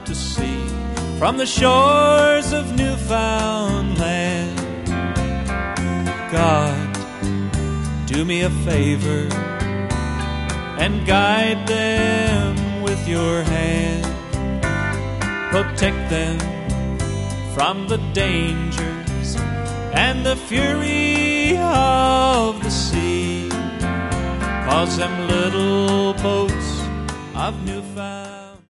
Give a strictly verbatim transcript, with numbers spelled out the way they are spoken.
to sea from the shores of Newfoundland. God, do me a favor and guide them with your hand. Protect them from the dangers and the fury of the sea, 'cause them little boats of Newfoundland